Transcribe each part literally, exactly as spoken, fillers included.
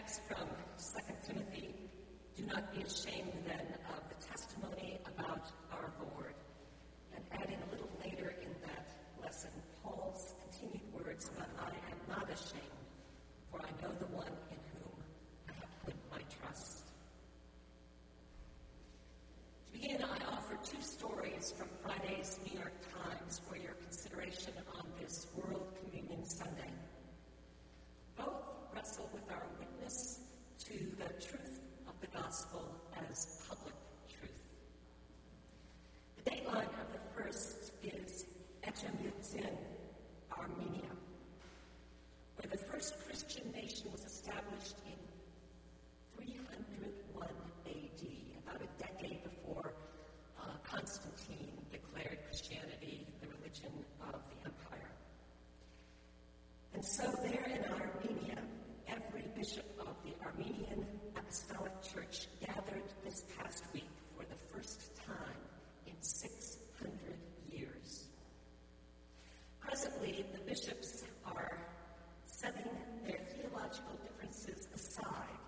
text from Second Timothy, "Do not be ashamed then of the testimony about our Lord." And adding a little later in that lesson, Paul's continued words, "But I am not ashamed, for I know the one in whom I have put my trust." To begin, I offer two stories from Friday's New York Times for your consideration on this World Communion Sunday. Both wrestle with our witness to the truth of the gospel as public truth. The dateline of the first is Echemiadzin, Armenia, where the first Christian nation was established in three hundred one A D, about a decade before uh, Constantine declared Christianity the religion of the empire. And so there in Armenia, every bishop of the Armenian Apostolic Church gathered this past week for the first time in six hundred years. Presently, the bishops are setting their theological differences aside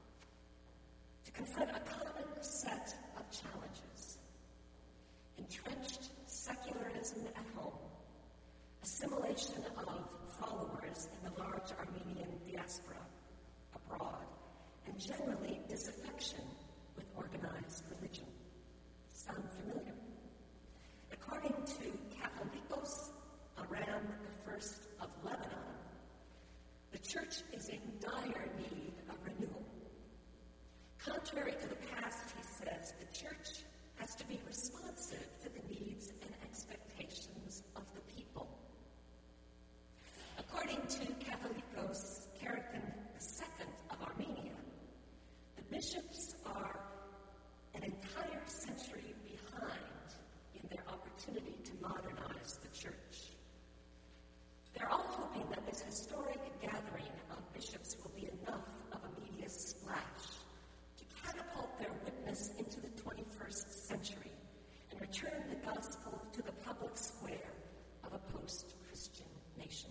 to confront a common set of challenges: entrenched secularism at home, assimilation of followers in the large Armenian diaspora abroad, and generally disaffection with organized religion. Sound familiar? According to Catholicos Aram the First of Lebanon, the church is in dire need of renewal. Contrary to the past, he says, the church has to be responsive to the needs and expectations of the people. According to Catholicos Kerakin the Second of Armenia, the bishops are an entire century behind in their opportunity to modernize the church. They're all hoping that this historic gathering of bishops will be enough of a media splash to catapult their witness into the twenty-first century and return the gospel to the public square of a post-Christian nation.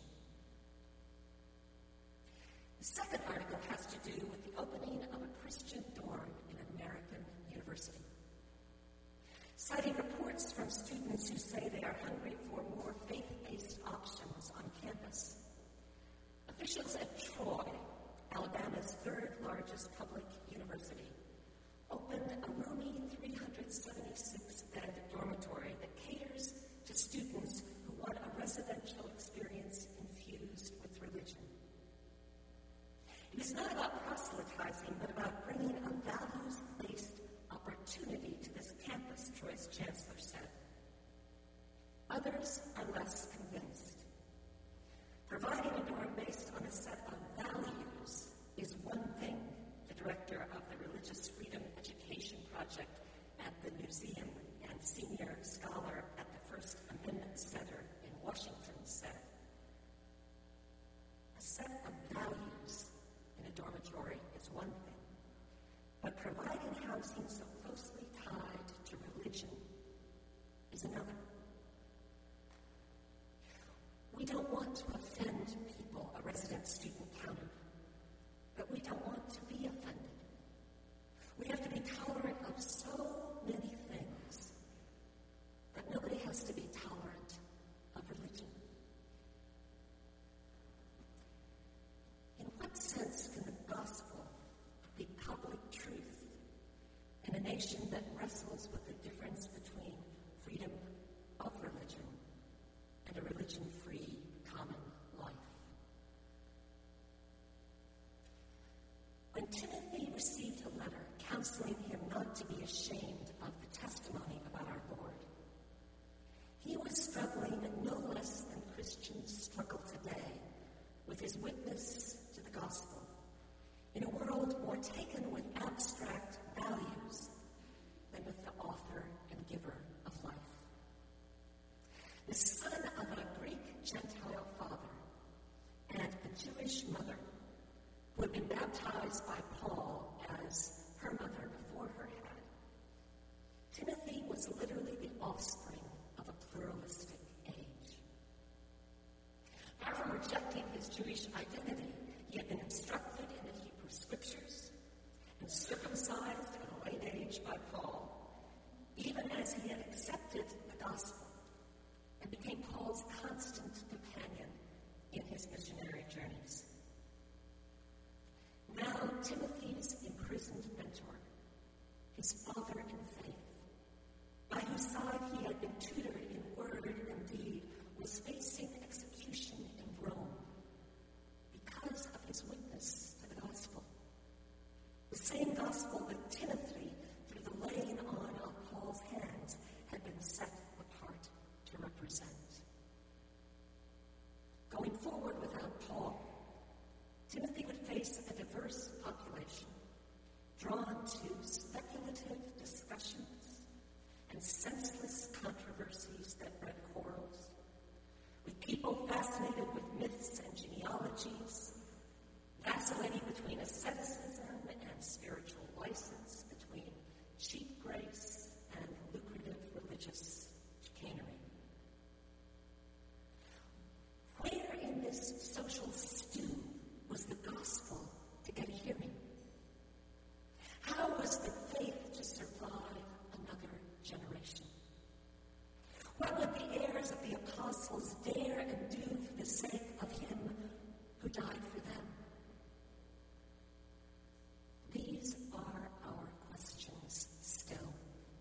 The second article has to do with the opening of a Christian dorm in an American university. Citing reports from students who say they are hungry for more faith-based options on campus, officials at Troy, Alabama's third largest public university, opened a roomy three hundred seventy-six bed dormitory that caters to students who want a residential experience infused with religion. It is not about proselytizing, but about bringing a values-based opportunity to this campus, Troy's chancellor said. Others are less convinced. Providing a dorm based on a set of values is one thing, the director of the Religious Freedom Education Project at the museum and senior scholar at the First Amendment Center in Washington said. A set of values in a dormitory is one thing, but providing housing so closely tied to religion is another. We don't want to offend people, a resident student countered, but we don't want to be offended. We have to be tolerant of so many things, but nobody has to be tolerant of religion. In what sense can the gospel be public truth in a nation that wrestles with the difference between freedom of religion and a religion-free common life? When Timothy received a letter counseling him not to be ashamed of the testimony about our Lord, he was struggling no less than Christians struggle today with his witness to the gospel in a world more taken with abstract values than with the author and giver of life. The son of a Greek Gentile father and a Jewish mother who had been baptized by Paul as her mother before her had, Timothy was literally the offspring of a pluralistic and became Paul's constant companion in his missionary journeys. Now, Timothy's imprisoned mentor, his father in faith, by whose side he had been tutored in word and deed, was facing execution in Rome because of his witness to the gospel. The same gospel that Timothy, through the laying on of Paul's hands, had been set apart to represent. Going forward without Paul, Timothy would face a diverse population, drawn to speculative discussions and senseless controversies that bred quarrels, with people fascinated with myths and genealogies, vacillating between asceticism and spiritual license, between cheap grace and lucrative religious chicanery. Where in this social stew was the gospel to get a hearing? How was the faith to survive another generation? What would the heirs of the apostles dare and do for the sake of him who died for them? These are our questions still.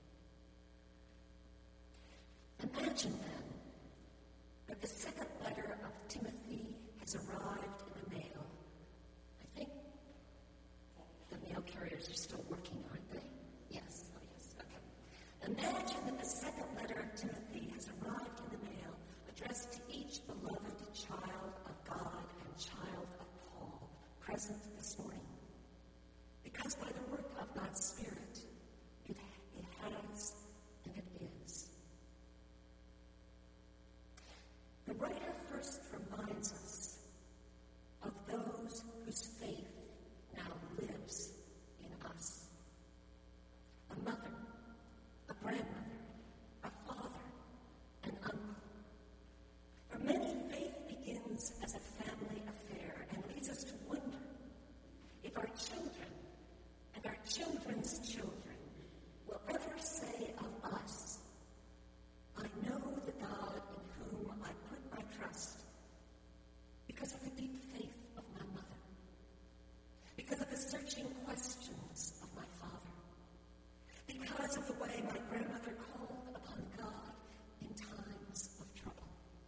Imagine then that the second letter of Timothy has arrived in the mail. I think the mail carriers are still working, aren't they? Yes, oh yes, okay. Imagine that the second letter of Timothy has arrived in the mail, addressed to each beloved child of God and child of Paul, present this morning. Because by the work of God's Spirit, it, it has and it is. The writer first reminds us of those whose faith now lives in us. A mother, a grandmother, a father, an uncle. For many, faith begins as a family affair and leads us to wonder if our children and our children's children will ever say of us, I know the God in whom I put my trust because of the deep faith of my mother, because of the searching questions of my father, because of the way my grandmother called upon God in times of trouble.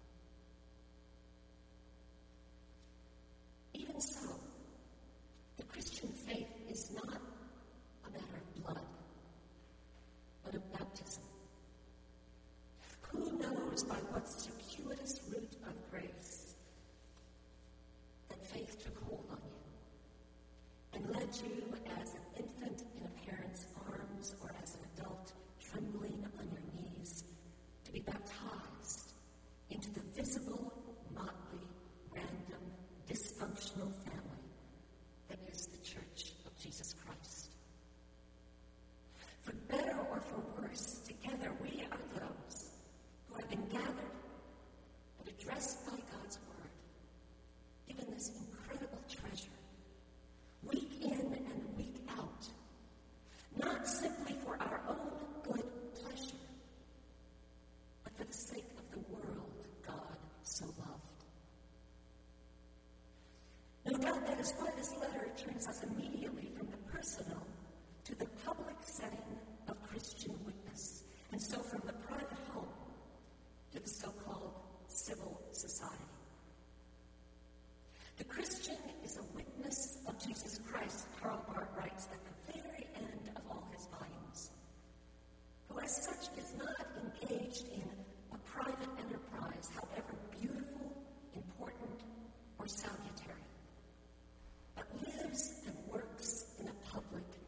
Even so, the Christian faith is not a matter of blood, but of baptism. Who knows by what circuitous route of grace that faith took hold on you and led you as an infant in a parent's arms or as an adult trembling on your knees to be baptized into the visible, motley, random, dysfunctional family that is the Church of Jesus Christ. For better or for worse, together we are those who have been gathered and addressed by God's Word, given this incredible treasure, week in and week out, not simply for our own good pleasure, but for the sake of the world God so loved. No doubt that is why this letter turns us immediately from the personal to the public setting of Christian witness, and so from the private home to the so-called civil society. The Christian is a witness of Jesus Christ, Karl Barth writes at the very end of all his volumes, who as such is not engaged in a private enterprise, however beautiful, important, or salutary, but lives and works in a public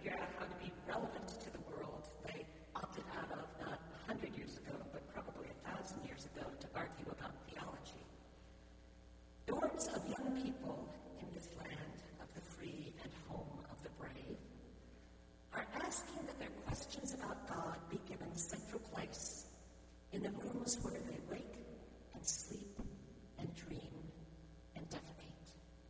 figure out how to be relevant to the world they opted out of not a hundred years ago, but probably a thousand years ago, to argue about theology. Dorms of young people in this land of the free and home of the brave are asking that their questions about God be given central place in the rooms where they wake and sleep and dream and defecate.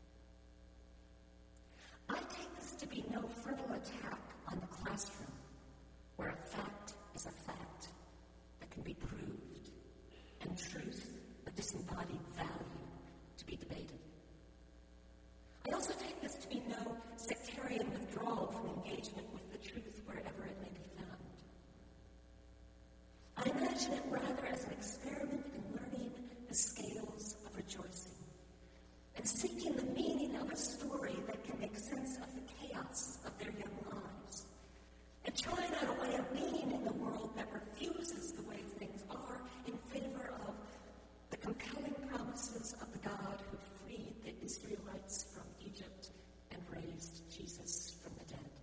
I take this to be no frontal attack on the classroom, where a fact is a fact that can be proved, and truth, a disembodied value, to be debated. I also take this to be no sectarian withdrawal from engagement with the truth wherever it may be found. I imagine it rather as an experiment in learning the scales of rejoicing and seeking the meaning of a story that can make sense of the chaos of their young lives, and trying out a way of being in the world that refuses the way things are in favor of the compelling promises of the God who freed the Israelites from Egypt and raised Jesus from the dead.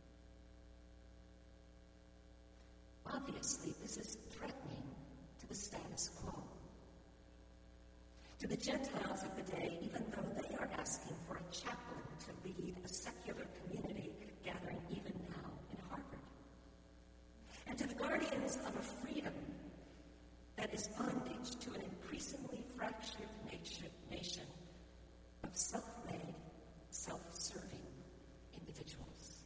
Obviously, this is threatening to the status quo. To the Gentiles of the day, even though they are asking for a chaplain to lead a secular community gathering even now in Harvard. And to the guardians of a freedom that is bondage to an increasingly fractured nation, nation of self-made, self-serving individuals.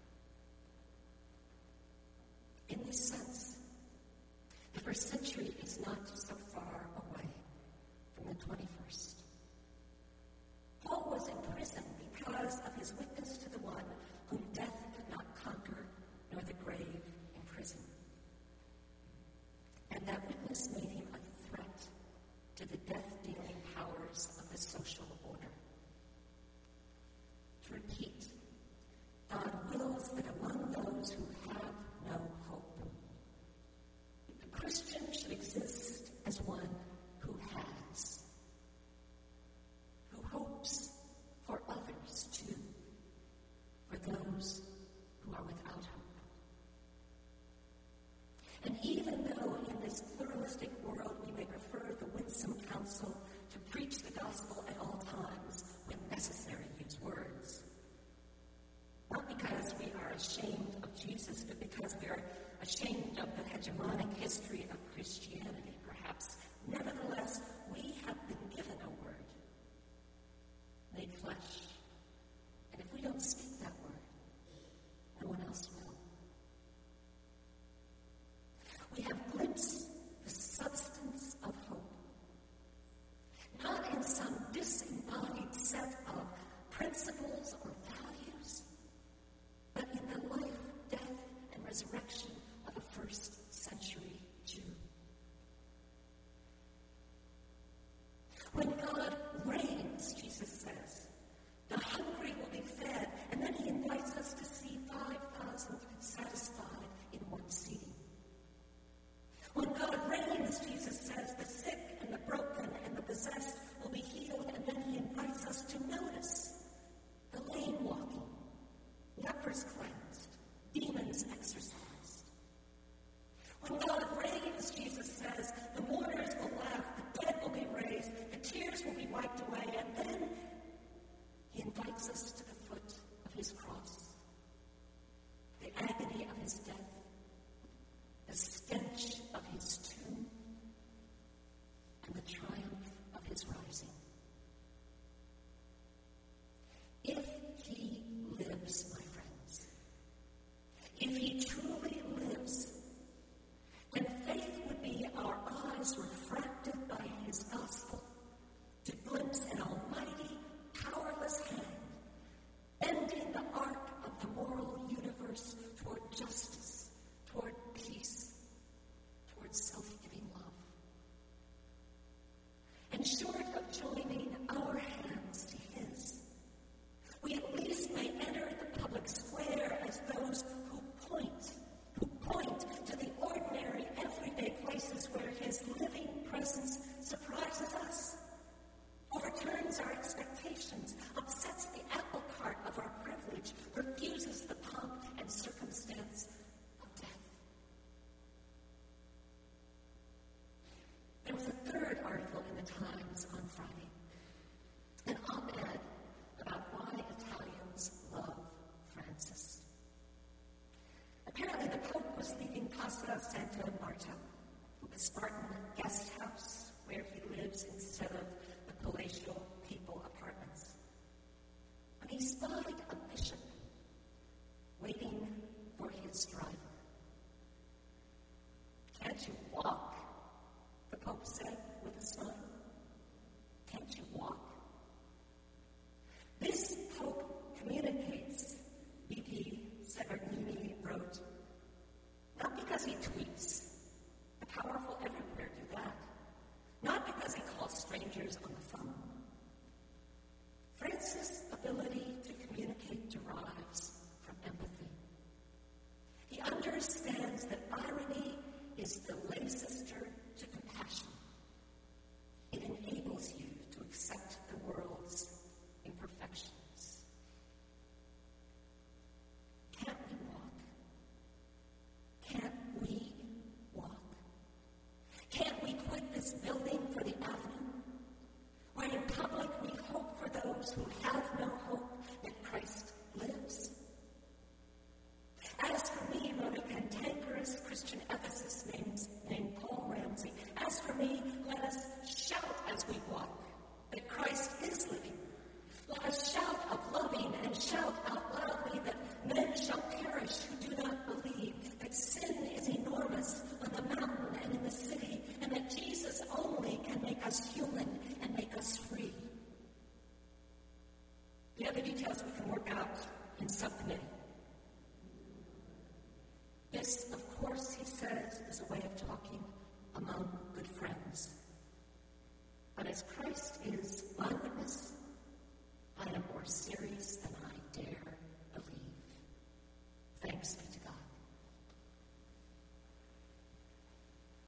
In this sense, the first century is not so far away from the twenty-first. Paul was in prison because of his witness to the one whom death could not conquer, nor the grave imprison. And that witness made him a threat to the death-dealing powers of the social order. To repeat, God wills that among those who have no hope, the Christian should exist Spartan guest house where he lives instead of the palatial people apartments. But he spied a bishop waiting for his driver. Can't you walk? The Pope said with a smile. Can't you walk? This Pope communicates, B P Severgnini wrote, not because he tweets. The powerful everywhere do that. Not because he calls strangers on the phone. Francis' ability to communicate derives from empathy. He understands that irony is the lay sister to compassion. It enables you to accept the world's imperfections. Can't we walk? Can't we walk? Can't we quit this building for the avenue, where in public we hope for those who have no hope that Christ lives? As for me, wrote a cantankerous Christian ethicist named, named Paul Ramsey, as for me, let us shout as we walk that Christ is living. Let us shout of loving and shout out loudly that men shall perish who do not believe, that sin is enormous on the mountain and in the city, and that Jesus only can make us human and make us free. The other details we can work out in subcommittee. This, of